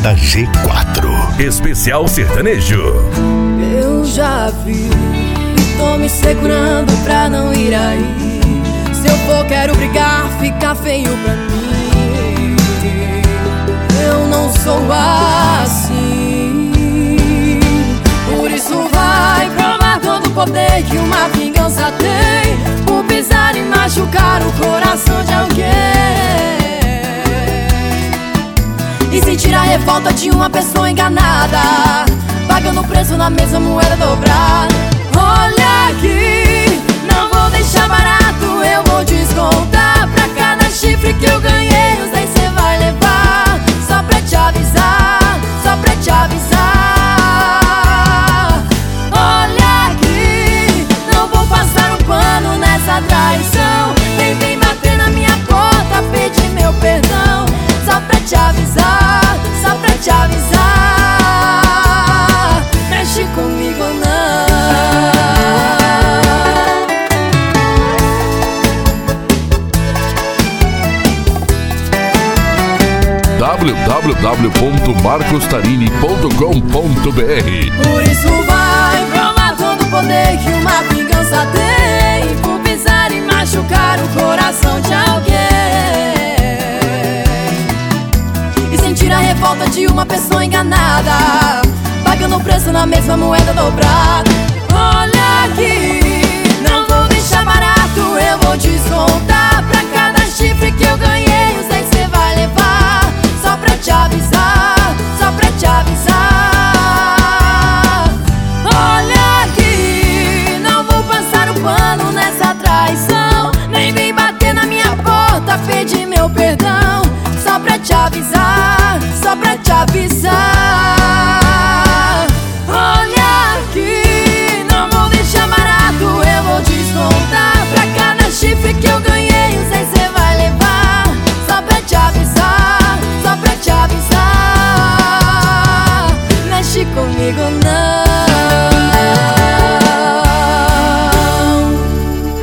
Mota G4 Especial Sertanejo. Eu já vi e tô me segurando pra não ir aí. Se eu for quero brigar, fica feio pra mim. Eu não sou assim. Por isso vai provar todo o poder que uma vingança tem, por pisar e machucar o coração de alguém, e sentir a revolta de uma pessoa enganada, pagando o preço na mesma moeda dobrada. Olha aqui, não vou deixar barato, eu vou descontar. Pra cada chifre que eu ganhei, os 10 cê vai levar. Só pra te avisar, só pra te avisar. Olha aqui, não vou passar um pano nessa traição. Nem vem bater na minha porta, pedir meu perdão. Só pra te avisar, só pra te avisar. Mexe comigo ou não. www.marcostarini.com.br. Por isso vai provar todo o poder que uma vingança tem, por pisar e machucar o coração de alguém, e sentir a revolta de uma pessoa enganada, pagando o preço na mesma moeda dobrada. Olha aqui, não vou deixar barato, eu vou descontar. Pra cada chifre que eu ganhei, os 10 cê vai levar. Só pra te avisar, só pra te avisar. Olha aqui, não vou passar o pano nessa traição. Nem vem bater na minha porta, pedir meu perdão. Só pra te avisar, só pra te avisar.